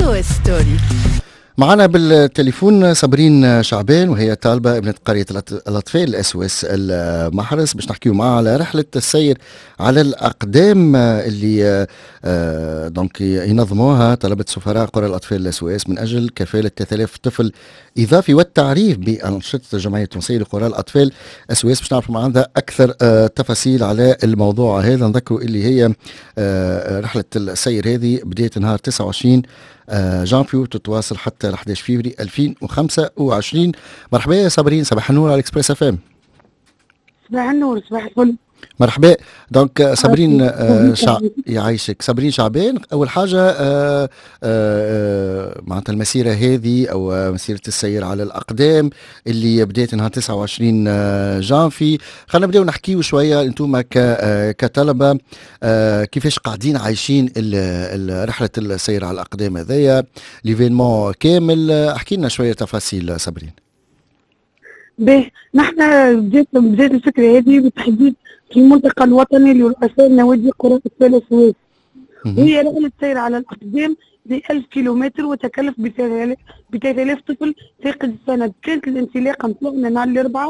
SOS ستوري. معنا بالتليفون صابرين شعبان، وهي طالبة ابنة قرية الأطفال SOS المحرس، باش نحكيو معها على رحلة السير على الأقدام اللي دونك ينظموها طلبة سفراء قرى الأطفال SOS من أجل كفالة 3000 طفل إضافي والتعريف بأنشطة الجمعية التونسية لقرى الأطفال SOS. باش نعرفوا معنا أكثر تفاصيل على الموضوع هذا. نذكروا اللي هي رحلة السير هذه بداية نهار 29 جانفيو تتواصل حتى 11 فبراير 2025. مرحبا يا صابرين، صباح النور على اكسبريس اف ام. صباح النور، صباح الفل. مرحبا. دونك صابرين يعيشك. صابرين شعبان، اول حاجه معناتها المسيره هذه او مسيره السير على الاقدام اللي بدات نهار 29 جانفي، خلينا نبداو نحكيو شويه انتم كطلبه كيفاش قاعدين عايشين رحله السير على الاقدام هذايا ليفينمون كامل. احكي لنا شويه تفاصيل صابرين. باهي، نحن بدات الفكره هذه بالتحديد في الملتقى الوطني لرؤساء نوادي قرى الأطفال السويس، وهي رحله سير على الاقدام ل 1000 كيلومتر وتكلف ب 3000 طفل في قد السنه. كانت الانطلاقه نتاعنا نهار الاربعاء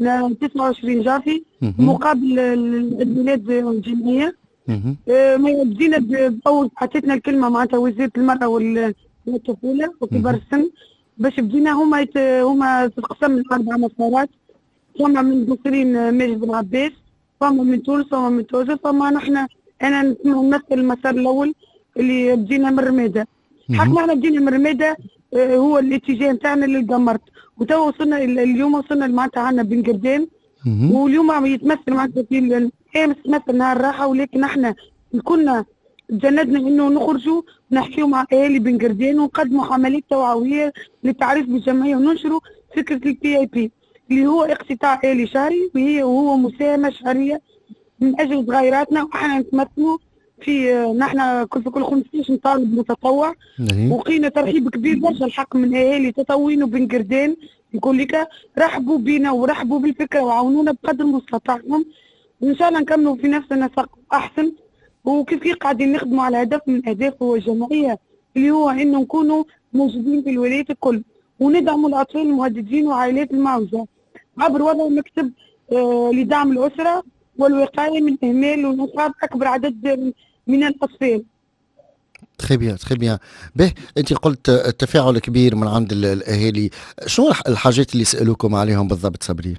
29 جافي مقابل عيد ميلاد الجمعيه. بدينا باول عطيتنا الكلمه معناتها وزيره المراه والطفوله وكبار السن باش بدينا هما تتقسم لاربع مسارات، فما من المصريين ماجد بن عباس، فما من تونس، فما من توزر، فما انا نمثل المسار الاول اللي بدينا من رماده. حق احنا بدينا من رماده، هو الاتجاه نتاعنا للقمرت، وتوا وصلنا اليوم وصلنا معناتها عندنا بن قردان، واليوم عم يتمثل معناتها في امس تمثل نهار الراحه، ولكن احنا كنا تجندنا انه نخرجوا نحكيوا مع اهالي بن قردان ونقدموا حملات توعويه للتعريف بالجمعيه وننشروا فكره الPIP اللي هو اقتطاع آلي شهري، وهو مساهمه شهريه من اجل صغيراتنا، واحنا نتمثلوا في نحن كل 15 طالب متطوع، وقينا ترحيب كبير برشا الحق من اهالي تطوين وبن قردان نقول لك رحبوا بنا ورحبوا بالفكره وعاونونا بقدر مستطاعهم، وان شاء الله نكملوا في نفس النسق احسن. وكيف قاعدين نخدموا على هدف من اهداف الجمعيه اللي هو انه نكونوا موجودين في الولايات الكل وندعموا الاطفال المهددين وعائلات المعوزه عبر وضع مكتب لدعم الاسره والوقايه من اهمال ونصاب اكبر عدد من الاطفال. تخي بيان. به انت قلت التفاعل كبير من عند الاهالي، شنو الحاجات اللي سالوكم عليهم بالضبط صابرين؟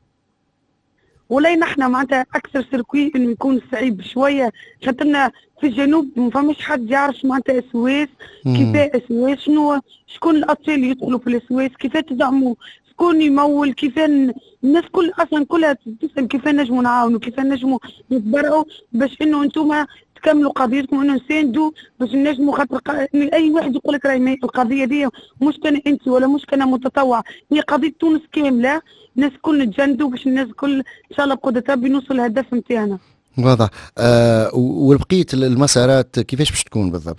ولا نحن معناتها اكثر سيركوي انه يكون صعيب شويه، خاطرنا في الجنوب ما فماش حد يعرف معناتها SOS، كيفاه SOS، شكون الاطفال اللي يدخلوا في SOS، كيفاه تدعموا، شكون يمول، كيفاه الناس كل اصلا كلها تسال كيفاه نجموا نعاونوا، كيفاه نجموا نتبرعوا باش انه انتم تكملوا قضيتكم، انه نساندوا باش نجموا، خاطر اي واحد يقول لك راهي القضيه دي مش كان انت ولا مش كان متطوع، هي قضيه تونس كامله، الناس الكل نتجندوا باش الناس الكل ان شاء الله بقدرة ربي نوصل للهدف نتاعنا. واضح. وبقيه المسارات كيفاش باش تكون بالضبط؟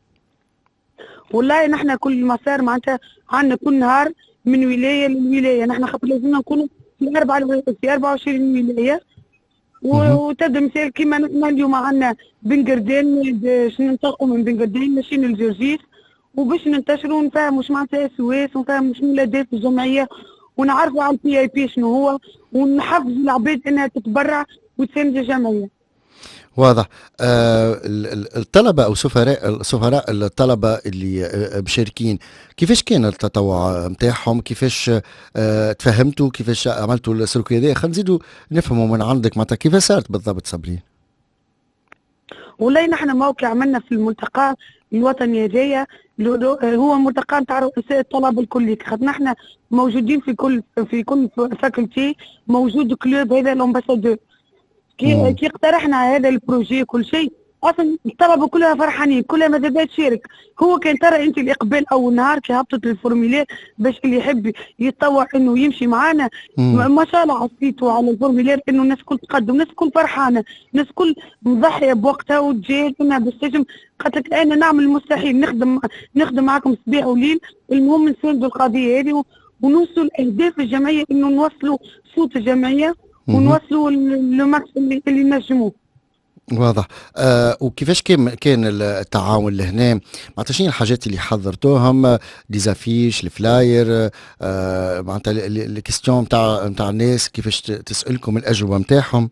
والله نحن كل مسار معناتها عندنا كل نهار من ولايه للولايه، نحن خاطر لازمنا نكونوا في 24 ولايه، وتبدا مثال كيما نحن اليوم عندنا بن قردان باش ننطلقوا من بن قردان ماشيين للجرجيس، وباش ننتشروا ونفهموا واش معناتها SOS ونفهموا شنو الأهداف الجمعيه ونعرفوا على الPIP شنو هو، ونحفزوا العباد انها تتبرع وتساند الجمعيه. واضح. الطلبه او سفراء الطلبه اللي مشاركين، كيفاش كان التطوع نتاعهم؟ كيفاش تفهمتوا؟ كيفاش عملتوا السلوكيه هذه؟ خلينا نزيدوا نفهموا من عندك معناتها كيفاش صارت بالضبط صابرين. والله نحن موقع عملنا في الملتقى الوطني هذايا، هو ملتقى نتاع رؤساء الطلبه الكل، خاطر نحن موجودين في كل فاكولتي موجود كلوب هذا الامباسادور. كي اقترحنا هذا البروجي كل شيء اصلا الطلبه كلها فرحانين، كلها ماذا بها تشارك. هو كان ترى انت الاقبال اول نهار كي هبطت الفورميلير باش اللي يحب يتطوع انه يمشي معانا، ما شاء الله عصيتوا على الفورميلير انه الناس كل تقدم، الناس كل فرحانه، الناس كل مضحيه بوقتها وتجاهد انها باش تنجم. قالت لك انا نعمل المستحيل، نخدم معكم صباح وليل، المهم نساندوا القضيه هذه ونوصلوا لاهداف الجمعيه، انه نوصلوا صوت الجمعيه ونوصلوا للماكس اللي نجموه. واضح. وكيفاش كان التعاون لهنا؟ معناتها شنو الحاجات اللي حضرتوهم؟ ديزافيش، الفلاير، معناتها الكيستيون نتاع الناس كيفاش تسألكم الأجوبة نتاعهم؟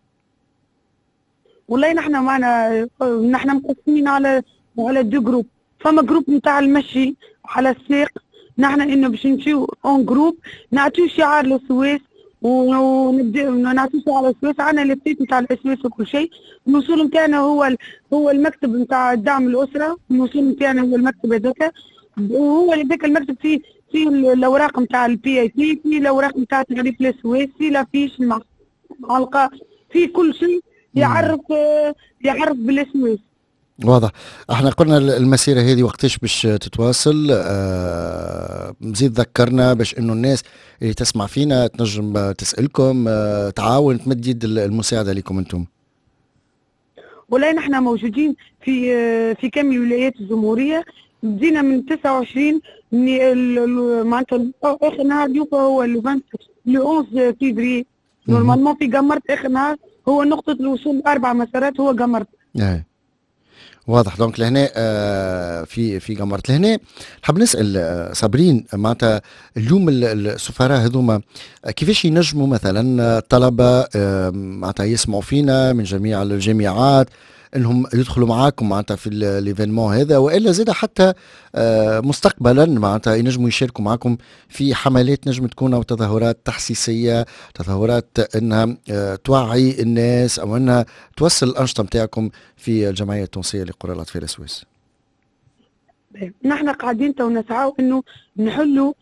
والله نحن مقسمين على دو جروب. فما جروب نتاع المشي على الساق، نحن انه باش نمشيو اون جروب نعطيو شعار للسويس، ونبداو نعطيو شعار للسويس. عندنا البيت نتاع الاسواس وكل شيء. الوصول نتاعنا هو المكتب نتاع دعم الاسره. الوصول نتاعنا هو المكتب هذاك، وهو هذاك المكتب فيه الاوراق نتاع البي اي بي، فيه الاوراق نتاع تغليف الاسواس، فيه لافيش المعلقه، فيه كل شيء يعرف بالاسواس. واضح. احنا قلنا المسيرة هذه وقتاش باش تتواصل؟ مزيد ذكرنا باش انه الناس اللي تسمع فينا تنجم تسألكم، تعاون تمد يد المساعدة لكم انتم. والله نحن موجودين في كامل ولايات الجمهورية. بدينا من 29 معناتها اخر نهار اليوم هو لو 11 فيفري. نورمالمون في قمرت اخر نهار هو نقطة الوصول 4 مسارات هو قمرت. واضح. دونك لهنا في قمرت لهنا. نحب نسال صابرين، معناتها اليوم السفراء هذوما كيفاش ينجموا مثلا طلبه معناتها يسمعوا فينا من جميع الجامعات انهم يدخلوا معاكم معناتها في الايفينمون هذا، والا زاد حتى مستقبلا معناتها ينجموا يشاركوا معاكم في حملات نجم تكون او تظاهرات تحسيسيه، تظاهرات انها توعي الناس او انها توصل الانشطه نتاعكم في الجمعيه التونسيه لقرى الاطفال السويس؟ نحن قاعدين تو نسعوا انه نحلوا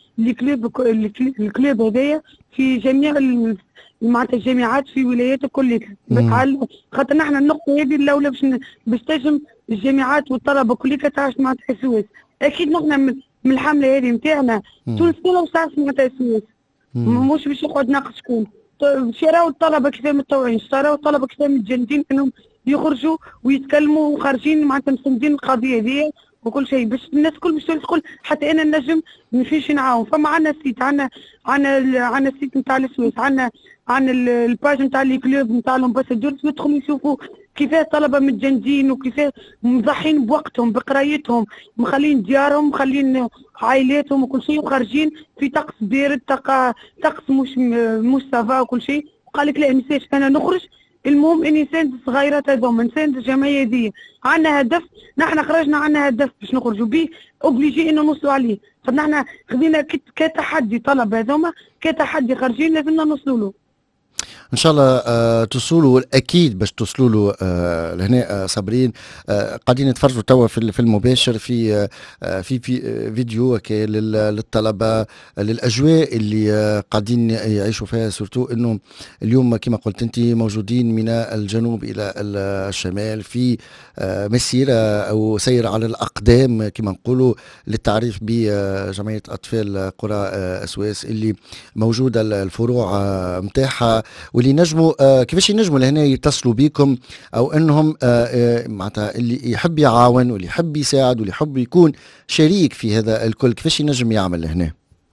الكلوب هذايا في جميع معناتها الجامعات في ولايات كلها. خاطر نحن النقطه هذه الاولى باش تنجم الجامعات والطلبه كلها تعيش معناتها السويس. اكيد نحن من الحمله هذه نتاعنا تونس كلها باش تعيش معناتها السويس، مش باش يقعد ناقص شكون. شراو الطلبه كيف متطوعين، شراو الطلبه كيف متجندين انهم يخرجوا ويتكلموا وخارجين معناتها مساندين القضيه هذه وكل شيء، باش الناس الكل باش تدخل حتى انا نجم نمشيش نعاون. فما عندنا السيت، عندنا السيت نتاع السويس، عندنا الباج نتاع لي كلوب نتاع الامباسادور، يدخلوا يشوفوا كيفاه الطلبه متجندين وكيفاه مضحين بوقتهم بقرايتهم، مخلين ديارهم، مخلين عائلاتهم وكل شيء، وخارجين في طقس بارد، طقس مش سافا وكل شيء. وقال لك لا ميساج انا نخرج، المهم اني نساند الصغيرات هذوما، نساند الجمعيه دي. عندنا هدف، نحن خرجنا عندنا هدف باش نخرجوا به، اوبليجي انه نوصلوا عليه. فنحن خذينا كتحدي طلب هذوما، كتحدي خارجين لازمنا نوصلوا له. ان شاء الله توصلوا اكيد باش توصلوا له لهنا. صابرين قاعدين نتفرجوا توا في المباشر في فيديو للطلبه، للاجواء اللي قاعدين يعيشوا فيها، سورتو انه اليوم كما قلت انت موجودين من الجنوب الى الشمال في مسيره او سير على الاقدام كما نقولوا للتعريف بجمعيه اطفال قرى السويس اللي موجوده الفروع نتاعها، واللي نجموا كيفاش ينجموا لهنا يتصلوا بكم، او انهم معناتها اللي يحب يعاون واللي يحب يساعد واللي يحب يكون شريك في هذا الكل كيفاش ينجم يعمل لهنا؟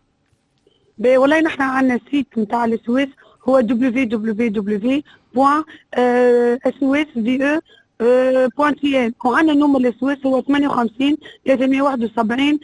والله نحن عندنا السيت نتاع السويس هو www.swsve.tn، وعندنا نومر السويس هو 58 371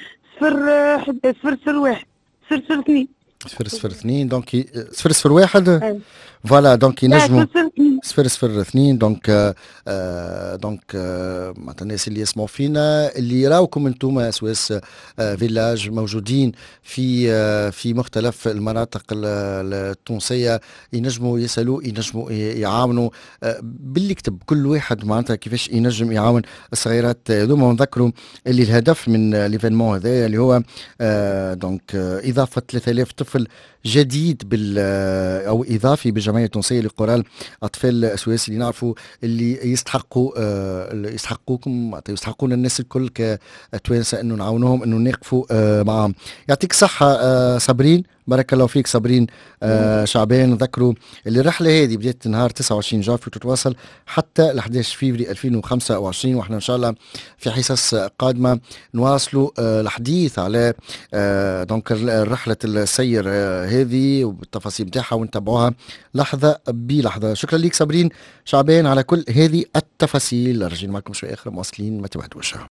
001 002 002. دونك 001 فوالا. دونك ينجموا 002. دونك معناتها الناس اللي يسمعوا فينا اللي يراوكم انتم سويس فيلاج موجودين في مختلف المناطق التونسيه، ينجموا يسالوا، ينجموا يعاونوا باللي كتب كل واحد معناتها كيفاش ينجم يعاون الصغيرات هذوما. ونذكروا اللي الهدف من ليفينمون هذا اللي هو دونك اضافه 3000 طفل جديد او اضافي بالجمعيه التونسيه لقرى اطفال السويس اللي نعرفوا اللي يستحقوكم، يستحقون الناس الكل كتوانسه انه نعاونوهم، انه نقفوا معهم. يعطيك الصحه صابرين، بارك الله فيك صابرين شعبان. نذكروا اللي الرحله هذه بدات نهار 29 جانفي وتتواصل حتى ل 11 فيفري 2025، واحنا ان شاء الله في حصص قادمه نواصلوا الحديث على دونك رحله السير هذه وبالتفاصيل نتاعها ونتابعوها لحظه بلحظه. شكرا لك صابرين شعبان على كل هذه التفاصيل. رجعنا معكم شوي اخر مواصلين، ما تبعدوش.